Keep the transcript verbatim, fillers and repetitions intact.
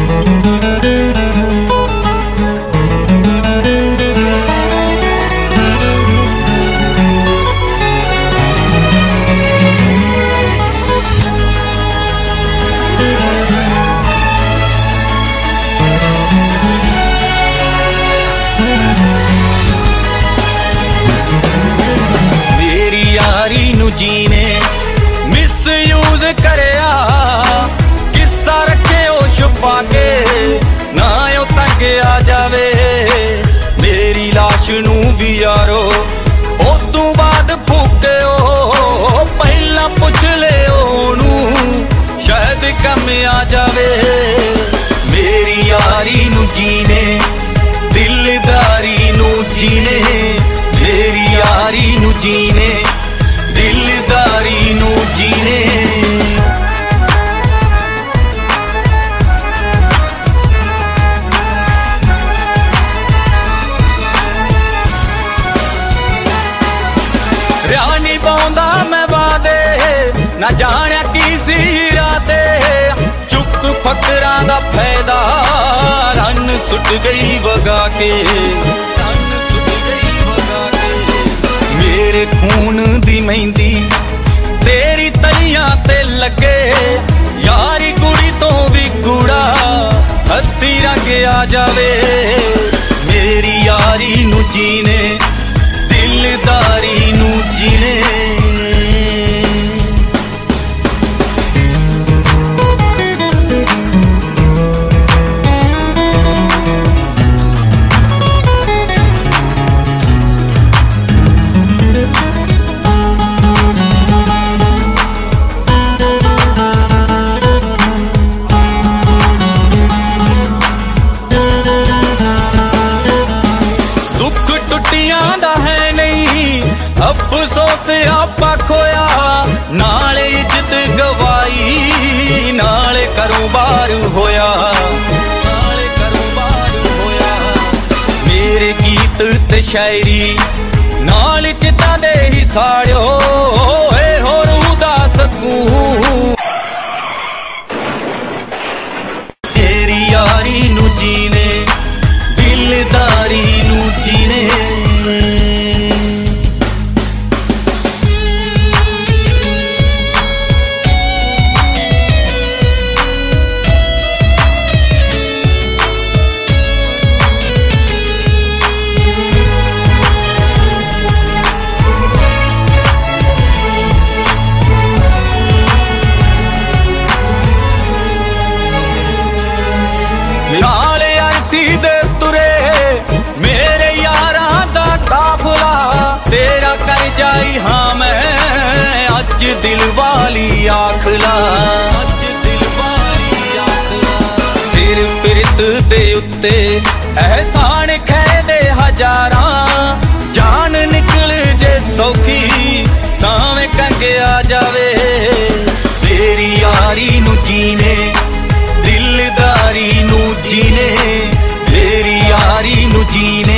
जीने मिसयूज करया किस्सा रखे ओ छुपा के ना ओ तक आ जावे मेरी लाश नू भी यारो उदों बाद फूके ओ पहला पुछ ले ओनू शायद कम आ जावे मेरी यारी नू जीने दिलदारी नू जीने मेरी यारी नू जीने दिलदारी नू जीने रिया नी पाउंदा मैं वादे ना जानिया की सी राते चुक फकरां दा फायदा रन सुट गई वगा के मेरे खून दी मेहंदी तेरी तलियां ते लगे यारी कुड़ी तो भी कूड़ा हत्ती रंग आ जावे मेरी यारी नू जीने दिलदारी नू जीने अफसोस आपा खोया नाले इज्जत गवाई नाले कारोबार होया नाले कारोबार होया मेरे गीत ते शायरी नाल चिता दे ही साड़ियो ए हो रूह दा सकून तेरी यारी नू जीने दिलदारी नू जीने नाले अर्थी दे तुरे मेरे यारां दा काफला तेरा कर जाई हाँ मैं अज दिल वाली आखला अज दिल वाली आखला सिर पिरत दे उत्ते एहसान खै दे हजारां जान निकल जे सौखी सावें कंगे आ जावे तेरी यारी नू जीने दिलदारी नू जीने तेरी यारी नू जीने